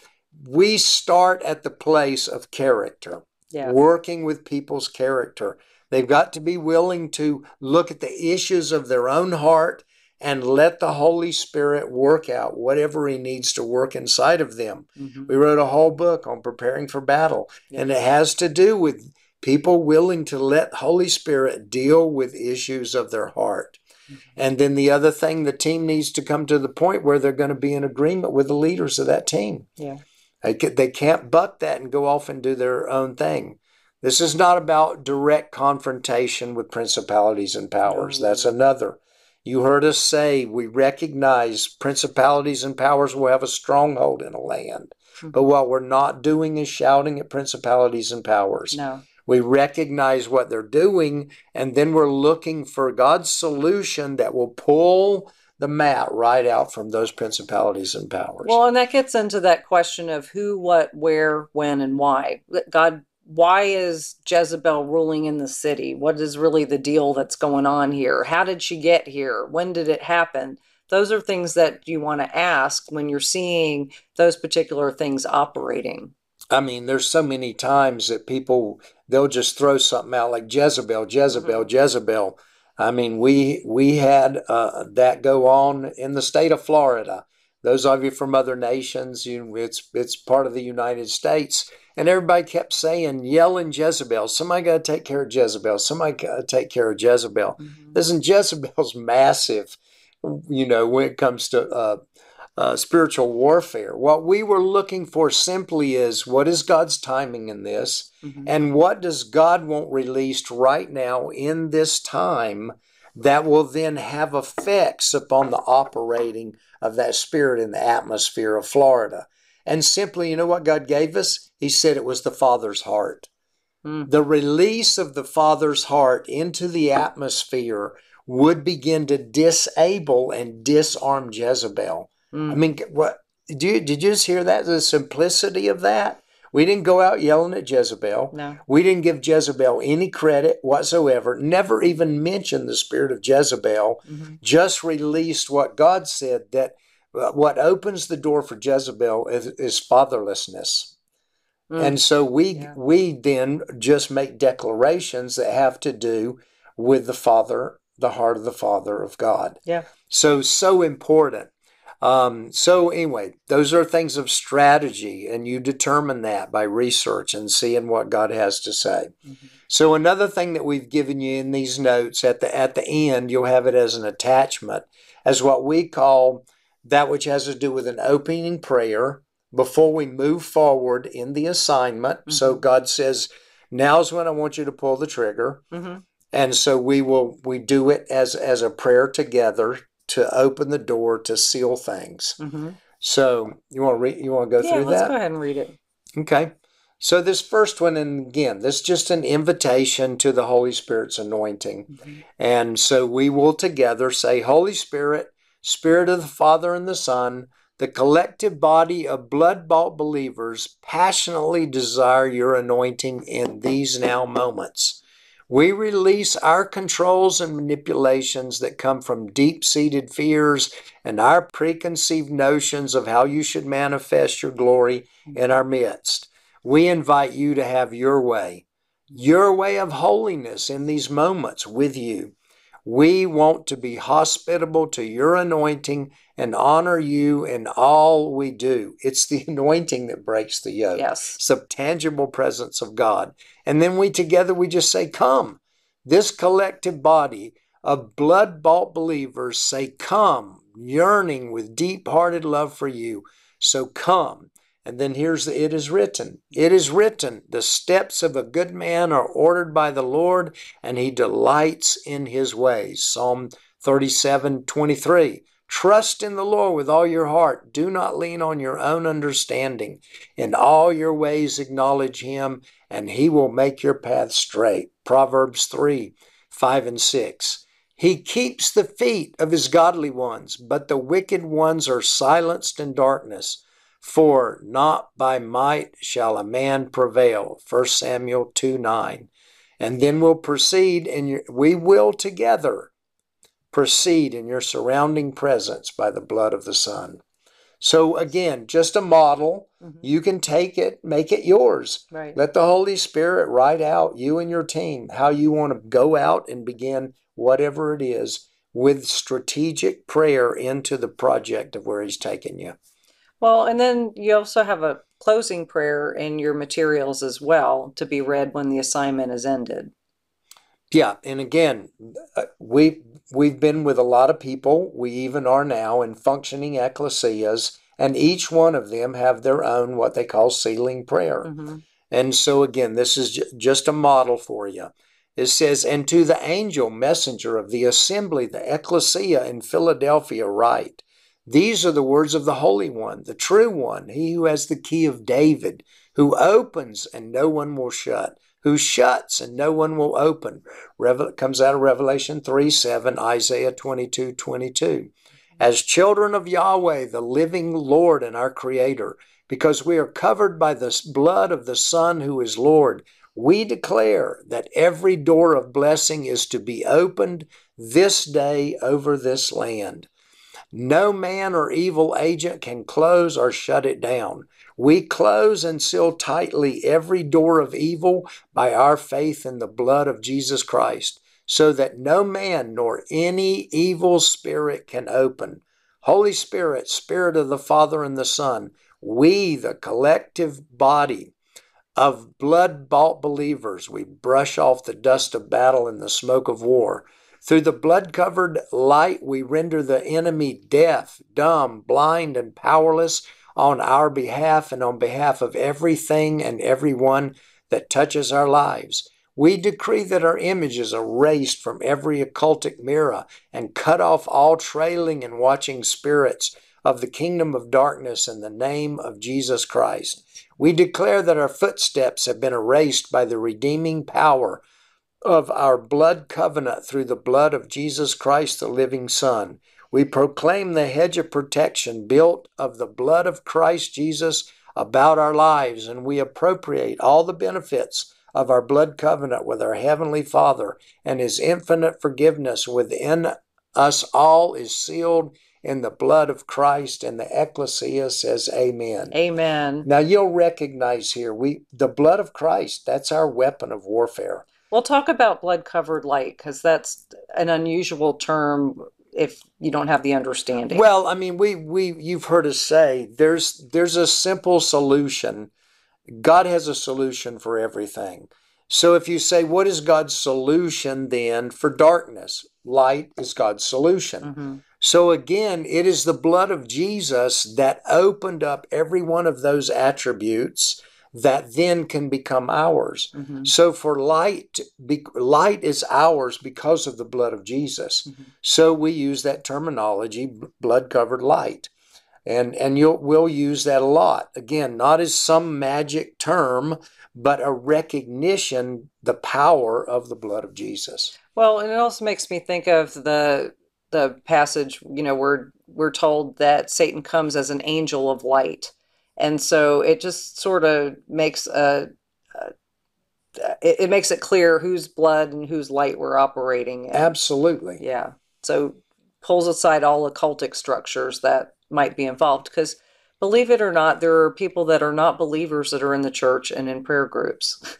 we start at the place of character, Yeah. working with people's character. They've got to be willing to look at the issues of their own heart and let the Holy Spirit work out whatever He needs to work inside of them. Mm-hmm. We wrote a whole book on preparing for battle, Yeah. and it has to do with people willing to let Holy Spirit deal with issues of their heart. Mm-hmm. And then the other thing, the team needs to come to the point where they're going to be in agreement with the leaders of that team. Yeah. They, they can't buck that and go off and do their own thing. This is not about direct confrontation with principalities and powers. No. That's another. You heard us say we recognize principalities and powers will have a stronghold in a land. Mm-hmm. But what we're not doing is shouting at principalities and powers. No. We recognize what they're doing, and then we're looking for God's solution that will pull the mat right out from those principalities and powers. Well, and that gets into that question of who, what, where, when, and why. God, why is Jezebel ruling in the city? What is really the deal that's going on here? How did she get here? When did it happen? Those are things that you want to ask when you're seeing those particular things operating. I mean, there's so many times that people, they'll just throw something out like Jezebel, Jezebel, Mm-hmm. Jezebel. I mean, we we had uh, that go on in the state of Florida. Those of you from other nations, you, it's it's part of the United States. And everybody kept saying, yelling Jezebel. Somebody got to take care of Jezebel. Somebody got to take care of Jezebel. Mm-hmm. Listen, Jezebel's massive, you know, when it comes to uh, uh, spiritual warfare. What we were looking for simply is, what is God's timing in this? Mm-hmm. And what does God want released right now in this time that will then have effects upon the operating of that spirit in the atmosphere of Florida? And simply, you know what God gave us? He said it was the Father's heart. Mm. The release of the Father's heart into the atmosphere would begin to disable and disarm Jezebel. Mm. I mean, what did you, did you just hear that? The simplicity of that? We didn't go out yelling at Jezebel. No. We didn't give Jezebel any credit whatsoever. Never even mentioned the spirit of Jezebel. Mm-hmm. Just released what God said, that uh, what opens the door for Jezebel is, is fatherlessness. Mm. And so we Yeah. we then just make declarations that have to do with the Father, the heart of the Father of God. Yeah. So, so important. Um, so anyway, those are things of strategy, and you determine that by research and seeing what God has to say. Mm-hmm. So another thing that we've given you in these notes at the at the end, you'll have it as an attachment, as what we call that which has to do with an opening prayer before we move forward in the assignment. Mm-hmm. So God says, now's when I want you to pull the trigger. Mm-hmm. And so we will we do it as as a prayer together to open the door to seal things. Mm-hmm. So you want to read? You want to go Yeah, through let's that? go ahead and read it. Okay. So this first one, and again, this is just an invitation to the Holy Spirit's anointing. Mm-hmm. And so we will together say, Holy Spirit, Spirit of the Father and the Son, the collective body of blood-bought believers passionately desire your anointing in these now moments. We release our controls and manipulations that come from deep-seated fears and our preconceived notions of how you should manifest your glory in our midst. We invite you to have your way, your way of holiness in these moments with you. We want to be hospitable to your anointing and honor you in all we do. It's the anointing that breaks the yoke. Yes. It's the tangible presence of God. And then we together, we just say, come. This collective body of blood-bought believers say, come, yearning with deep-hearted love for you. So come. And then here's the, it is written. It is written, the steps of a good man are ordered by the Lord, and he delights in his ways. Psalm thirty-seven twenty-three. Trust in the Lord with all your heart. Do not lean on your own understanding. In all your ways acknowledge him, and he will make your path straight. Proverbs three, five and six. He keeps the feet of his godly ones, but the wicked ones are silenced in darkness. For not by might shall a man prevail. First Samuel two nine. And then we'll proceed, and we will together proceed in your surrounding presence by the blood of the Son. So again, just a model. Mm-hmm. You can take it, make it yours. Right. Let the Holy Spirit write out, you and your team, how you want to go out and begin whatever it is with strategic prayer into the project of where He's taken you. Well, and then you also have a closing prayer in your materials as well to be read when the assignment is ended. Yeah, and again, we we've been with a lot of people. We even are now in functioning ecclesias, and each one of them have their own what they call sealing prayer. Mm-hmm. And so again, this is j- just a model for you. It says, "And to the angel messenger of the assembly, the ecclesia in Philadelphia, write, these are the words of the Holy One, the true One, He who has the key of David, who opens and no one will shut, who shuts and no one will open." Revel- comes out of Revelation three seven, Isaiah twenty-two twenty-two. As children of Yahweh, the living Lord and our Creator, because we are covered by the blood of the Son who is Lord, we declare that every door of blessing is to be opened this day over this land. No man or evil agent can close or shut it down. We close and seal tightly every door of evil by our faith in the blood of Jesus Christ, so that no man nor any evil spirit can open. Holy Spirit, Spirit of the Father and the Son, we, the collective body of blood-bought believers, we brush off the dust of battle and the smoke of war. Through the blood-covered light, we render the enemy deaf, dumb, blind, and powerless on our behalf and on behalf of everything and everyone that touches our lives. We decree that our image is erased from every occultic mirror and cut off all trailing and watching spirits of the kingdom of darkness in the name of Jesus Christ. We declare that our footsteps have been erased by the redeeming power of our blood covenant through the blood of Jesus Christ, the living Son. We proclaim the hedge of protection built of the blood of Christ Jesus about our lives, and we appropriate all the benefits of our blood covenant with our Heavenly Father, and His infinite forgiveness within us all is sealed in the blood of Christ, and the ecclesia says amen. Amen. Now you'll recognize here, we the blood of Christ, that's our weapon of warfare. We'll talk about blood-covered light, because that's an unusual term if you don't have the understanding. Well, I mean, we we you've heard us say there's there's a simple solution. God has a solution for everything. So if you say, what is God's solution then for darkness? Light is God's solution. Mm-hmm. So again, it is the blood of Jesus that opened up every one of those attributes that then can become ours. Mm-hmm. So for light, be, light is ours because of the blood of Jesus. Mm-hmm. So we use that terminology, blood-covered light. And and you'll we'll use that a lot. Again, not as some magic term, but a recognition, the power of the blood of Jesus. Well, and it also makes me think of the the passage, you know, where we're told that Satan comes as an angel of light. And so it just sort of makes a, a it, it makes it clear whose blood and whose light we're operating in. Absolutely. Yeah. So pulls aside all occultic structures that might be involved, because believe it or not, there are people that are not believers that are in the church and in prayer groups.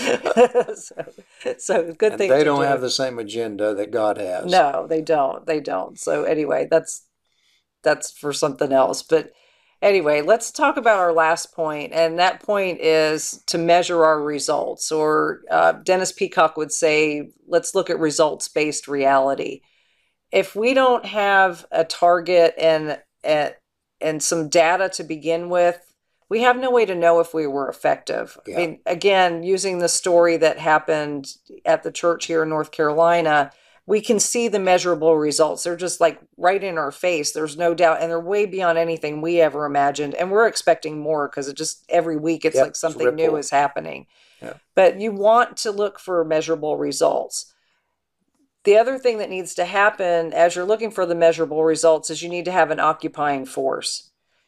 so, so good and thing they don't do. have the same agenda that God has. No, they don't. They don't. So anyway, that's that's for something else. But anyway, let's talk about our last point, and that point is to measure our results. Or uh, Dennis Peacock would say, let's look at results-based reality. If we don't have a target and and, and some data to begin with, we have no way to know if we were effective. Yeah. I mean, again, using the story that happened at the church here in North Carolina, we can see the measurable results. They're just like right in our face. There's no doubt. And they're way beyond anything we ever imagined. And we're expecting more, because it just every week it's yep, like something it's new is happening. Yeah. But you want to look for measurable results. The other thing that needs to happen as you're looking for the measurable results is you need to have an occupying force.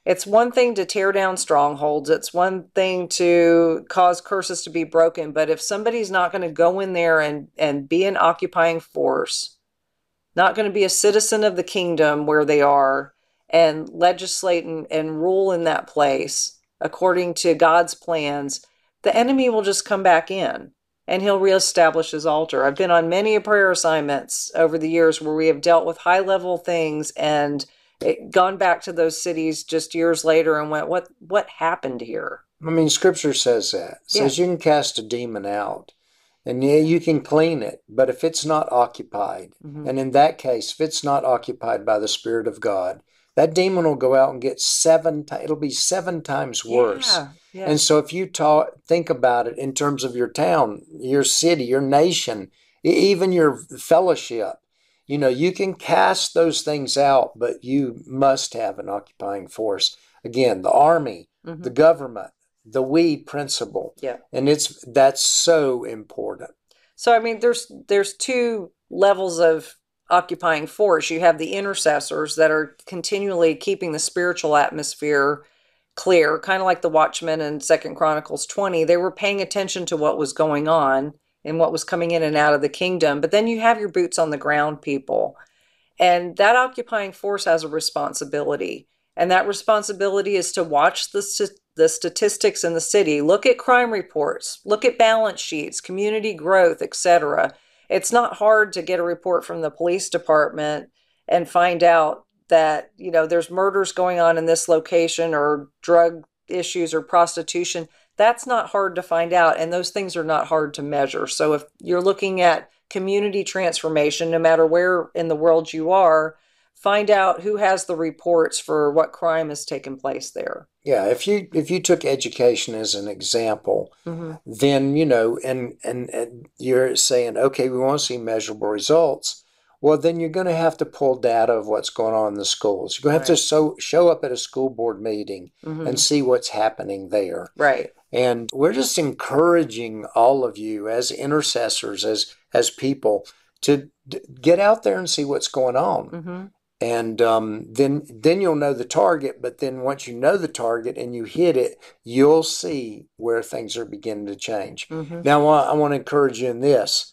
It's one thing to tear down strongholds. It's one thing to cause curses to be broken. But if somebody's not going to go in there and, and be an occupying force, not going to be a citizen of the kingdom where they are and legislate and, and rule in that place according to God's plans, the enemy will just come back in and he'll reestablish his altar. I've been on many prayer assignments over the years where we have dealt with high level things and it, gone back to those cities just years later and went, what what happened here? I mean, Scripture says that. It says Yeah. you can cast a demon out, and yeah, you can clean it, but if it's not occupied, Mhm. and in that case, if it's not occupied by the Spirit of God, that demon will go out and get seven times, it'll be seven times worse. Yeah, yeah. And so if you ta- think about it in terms of your town, your city, your nation, e- even your fellowship, you know, you can cast those things out, but you must have an occupying force. Again, the army, Mhm. the government, the we principle. Yeah. And it's that's so important. So I mean, there's there's two levels of occupying force. You have the intercessors that are continually keeping the spiritual atmosphere clear, kind of like the watchmen in Second Chronicles twenty. They were paying attention to what was going on and what was coming in and out of the kingdom. But then you have your boots on the ground people. And that occupying force has a responsibility. And that responsibility is to watch the, st- the statistics in the city, look at crime reports, look at balance sheets, community growth, et cetera. It's not hard to get a report from the police department and find out that, you know, there's murders going on in this location or drug issues or prostitution. That's not hard to find out. And those things are not hard to measure. So if you're looking at community transformation, no matter where in the world you are, find out who has the reports for what crime has taken place there. Yeah, if you if you took education as an example, Mm-hmm. then you know, and, and and you're saying, okay, we want to see measurable results. Well, then you're going to have to pull data of what's going on in the schools. You're going to have Right. to so, show up at a school board meeting Mm-hmm. and see what's happening there. Right. And we're just encouraging all of you as intercessors, as as people, to d- get out there and see what's going on. Mm-hmm. And um, then then you'll know the target. But then once you know the target and you hit it, you'll see where things are beginning to change. Mm-hmm. Now, I want, I want to encourage you in this.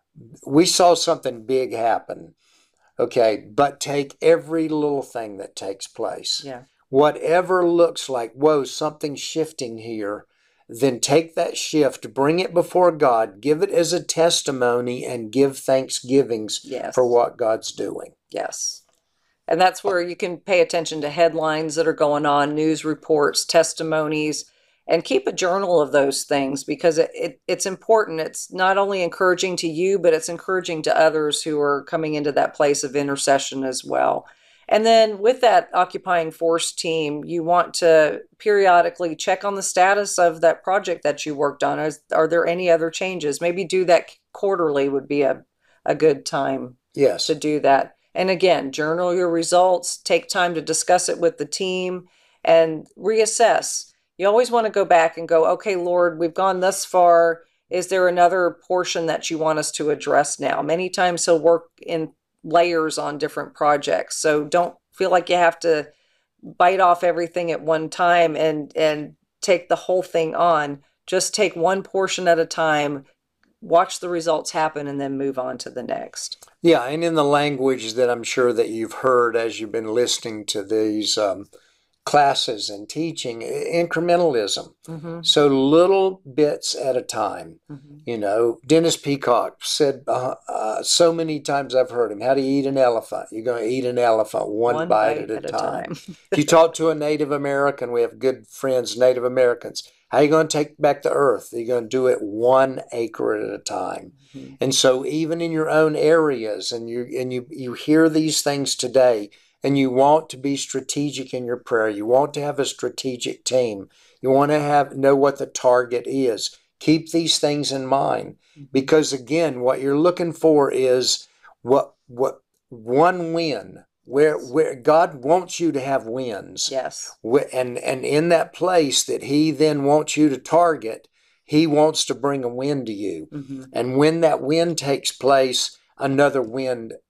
We saw something big happen. Okay, but take every little thing that takes place. Yeah. Whatever looks like, whoa, something's shifting here, then take that shift, bring it before God, give it as a testimony, and give thanksgivings Yes. for what God's doing. Yes. And that's where you can pay attention to headlines that are going on, news reports, testimonies, and keep a journal of those things because it, it, it's important. It's not only encouraging to you, but it's encouraging to others who are coming into that place of intercession as well. And then with that occupying force team, you want to periodically check on the status of that project that you worked on. Is, are there any other changes? Maybe do that quarterly would be a, a good time Yes. to do that. And again, journal your results, take time to discuss it with the team and reassess. You always want to go back and go, okay, Lord, we've gone thus far. Is there another portion that you want us to address now? Many times he'll work in layers on different projects. So don't feel like you have to bite off everything at one time and, and take the whole thing on. Just take one portion at a time, watch the results happen, and then move on to the next. Yeah, and in the language that I'm sure that you've heard as you've been listening to these um, classes and teaching, incrementalism. Mm-hmm. So little bits at a time. Mm-hmm. You know, Dennis Peacock said uh, uh, so many times I've heard him, how do you eat an elephant? You're going to eat an elephant one, One bite, bite at a at a time. time. If you talk to a Native American, we have good friends, Native Americans, how are you going to take back the earth? You're going to do it one acre at a time. Mm-hmm. And so even in your own areas, and you and you you hear these things today, and you want to be strategic in your prayer, you want to have a strategic team, you want to have know what the target is. Keep these things in mind, because again, what you're looking for is what what one win. Where where God wants you to have wins. Yes. And and in that place that He then wants you to target, He wants to bring a win to you. Mm-hmm. And when that win takes place, another win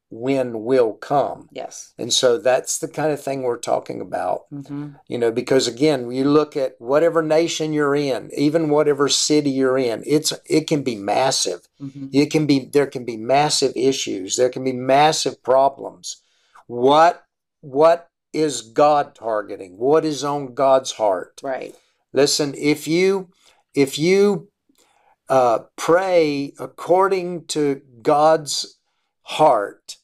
when will come. Yes. And so that's the kind of thing we're talking about, Mm-hmm. you know, because again, you look at whatever nation you're in, even whatever city you're in, it's, it can be massive. Mm-hmm. It can be, there can be massive issues. There can be massive problems. What, what is God targeting? What is on God's heart? Right. Listen, if you, if you uh, pray according to God's heart,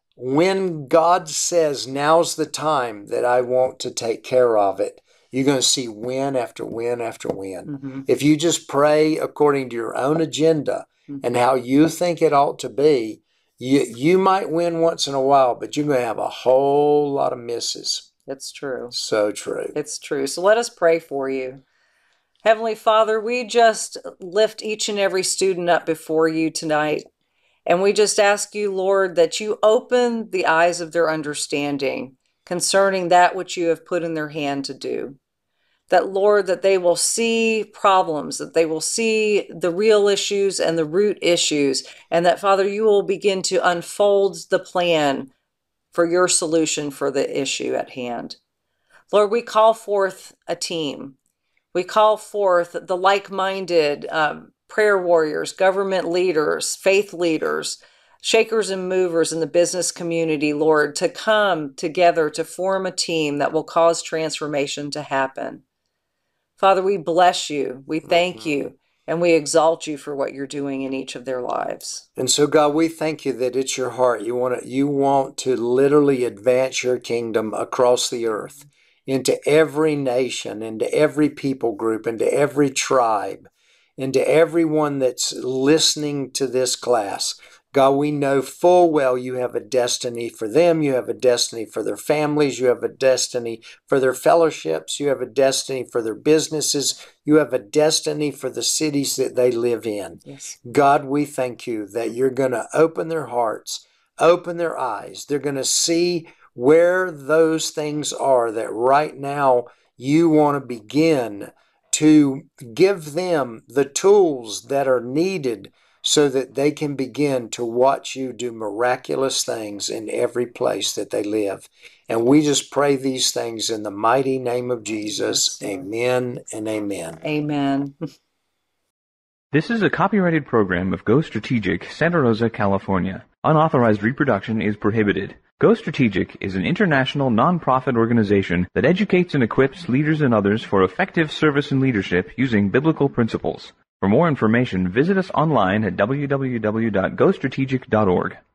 when God says, now's the time that I want to take care of it, you're going to see win after win after win. Mm-hmm. If you just pray according to your own agenda Mm-hmm. and how you think it ought to be, you, you might win once in a while, but you're going to have a whole lot of misses. It's true. So true. It's true. So let us pray for you. Heavenly Father, we just lift each and every student up before you tonight. And we just ask you, Lord, that you open the eyes of their understanding concerning that which you have put in their hand to do. That, Lord, that they will see problems, that they will see the real issues and the root issues, and that, Father, you will begin to unfold the plan for your solution for the issue at hand. Lord, we call forth a team. We call forth the like-minded um, prayer warriors, government leaders, faith leaders, shakers and movers in the business community, Lord, to come together to form a team that will cause transformation to happen. Father, we bless you, we thank Mm-hmm. you, and we exalt you for what you're doing in each of their lives. And so, God, we thank you that it's your heart. You want to, you want to literally advance your kingdom across the earth into every nation, into every people group, into every tribe, into everyone that's listening to this class. God, we know full well you have a destiny for them. You have a destiny for their families. You have a destiny for their fellowships. You have a destiny for their businesses. You have a destiny for the cities that they live in. Yes. God, we thank you that you're going to open their hearts, open their eyes. They're going to see where those things are that right now you want to begin to give them the tools that are needed so that they can begin to watch you do miraculous things in every place that they live. And we just pray these things in the mighty name of Jesus. Yes, amen and amen. Amen. This is a copyrighted program of Go Strategic, Santa Rosa, California. Unauthorized reproduction is prohibited. Go Strategic is an international non-profit organization that educates and equips leaders and others for effective service and leadership using biblical principles. For more information, visit us online at w w w dot go strategic dot org.